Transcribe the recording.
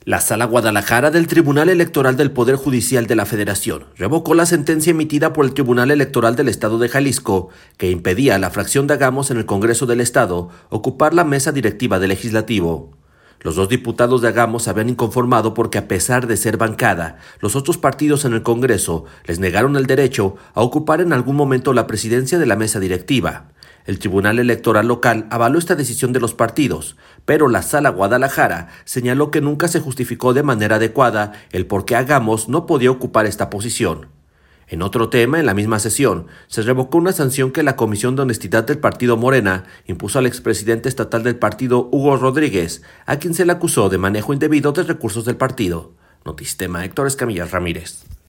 La Sala Guadalajara del Tribunal Electoral del Poder Judicial de la Federación revocó la sentencia emitida por el Tribunal Electoral del Estado de Jalisco que impedía a la fracción de Agamos en el Congreso del Estado ocupar la mesa directiva del Legislativo. Los dos diputados de Agamos se habían inconformado porque, a pesar de ser bancada, los otros partidos en el Congreso les negaron el derecho a ocupar en algún momento la presidencia de la mesa directiva. El Tribunal Electoral local avaló esta decisión de los partidos, pero la Sala Guadalajara señaló que nunca se justificó de manera adecuada el por qué Agamos no podía ocupar esta posición. En otro tema, en la misma sesión, se revocó una sanción que la Comisión de Honestidad del Partido Morena impuso al expresidente estatal del partido, Hugo Rodríguez, a quien se le acusó de manejo indebido de recursos del partido. Notistema, Héctor Escamilla Ramírez.